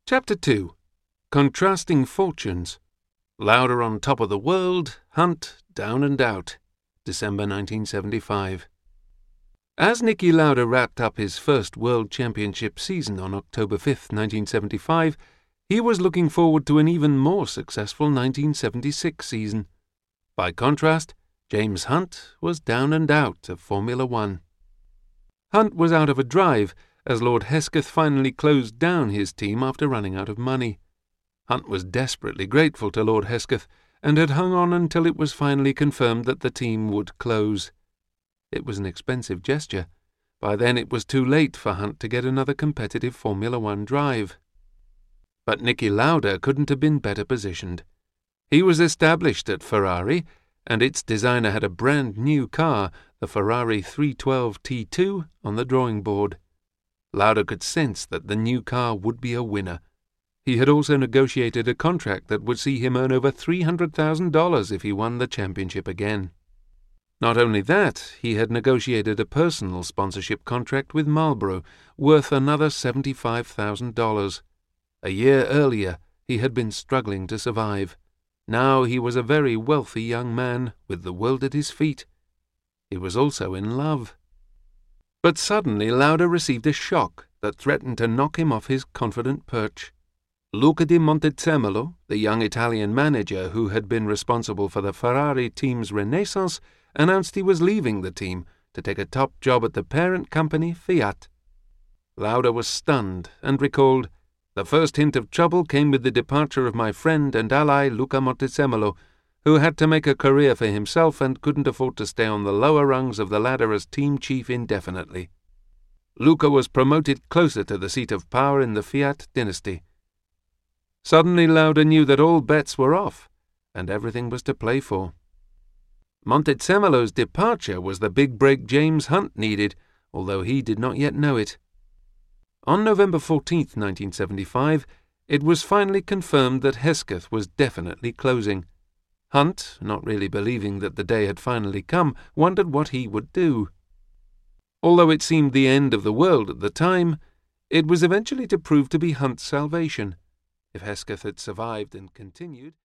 Chapter 2. Contrasting Fortunes. Lauda on top of the world, Hunt down and out. December 1975. As Niki Lauda wrapped up his first World Championship season on October 5, 1975, he was looking forward to an even more successful 1976 season. By contrast, James Hunt was down and out of Formula One. Hunt was out of a drive as Lord Hesketh finally closed down his team after running out of money. Hunt was desperately grateful to Lord Hesketh and had hung on until it was finally confirmed that the team would close. It was an expensive gesture. By then it was too late for Hunt to get another competitive Formula One drive. But Niki Lauda couldn't have been better positioned. He was established at Ferrari, and its designer had a brand new car, the Ferrari 312 T2, on the drawing board. Lauda could sense that the new car would be a winner. He had also negotiated a contract that would see him earn over $300,000 if he won the championship again. Not only that, he had negotiated a personal sponsorship contract with Marlboro, worth another $75,000. A year earlier, he had been struggling to survive. Now he was a very wealthy young man with the world at his feet. He was also in love. But suddenly Lauda received a shock that threatened to knock him off his confident perch. Luca di Montezemolo, the young Italian manager who had been responsible for the Ferrari team's renaissance, announced he was leaving the team to take a top job at the parent company Fiat. Lauda was stunned and recalled, "The first hint of trouble came with the departure of my friend and ally Luca Montezemolo, who had to make a career for himself and couldn't afford to stay on the lower rungs of the ladder as team chief indefinitely." Luca was promoted closer to the seat of power in the Fiat dynasty. Suddenly Lauda knew that all bets were off, and everything was to play for. Montezemolo's departure was the big break James Hunt needed, although he did not yet know it. On November 14, 1975, it was finally confirmed that Hesketh was definitely closing. Hunt, not really believing that the day had finally come, wondered what he would do. Although it seemed the end of the world at the time, it was eventually to prove to be Hunt's salvation. If Hesketh had survived and continued...